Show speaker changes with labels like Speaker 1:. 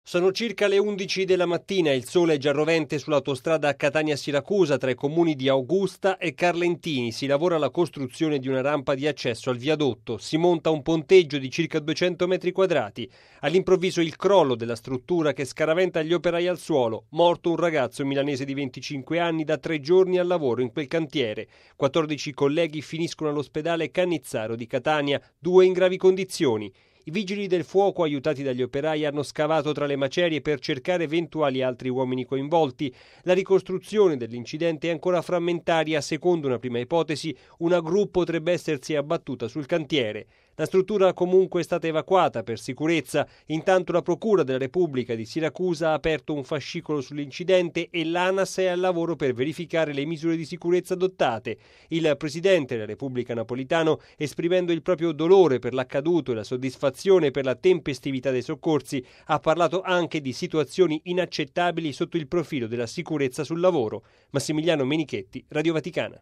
Speaker 1: Sono circa le 11 della mattina, il sole è già rovente sull'autostrada Catania-Siracusa tra i comuni di Augusta e Carlentini. Si lavora alla costruzione di una rampa di accesso al viadotto, si monta un ponteggio di circa 200 metri quadrati. All'improvviso il crollo della struttura che scaraventa gli operai al suolo. Morto un ragazzo milanese di 25 anni da 3 giorni al lavoro in quel cantiere. 14 colleghi finiscono all'ospedale Cannizzaro di Catania, 2 in gravi condizioni. I vigili del fuoco, aiutati dagli operai, hanno scavato tra le macerie per cercare eventuali altri uomini coinvolti. La ricostruzione dell'incidente è ancora frammentaria. Secondo una prima ipotesi, una gru potrebbe essersi abbattuta sul cantiere. La struttura comunque è stata evacuata per sicurezza. Intanto la Procura della Repubblica di Siracusa ha aperto un fascicolo sull'incidente e l'ANAS è al lavoro per verificare le misure di sicurezza adottate. Il Presidente della Repubblica Napolitano, esprimendo il proprio dolore per l'accaduto e la soddisfazione per la tempestività dei soccorsi, ha parlato anche di situazioni inaccettabili sotto il profilo della sicurezza sul lavoro. Massimiliano Menichetti, Radio Vaticana.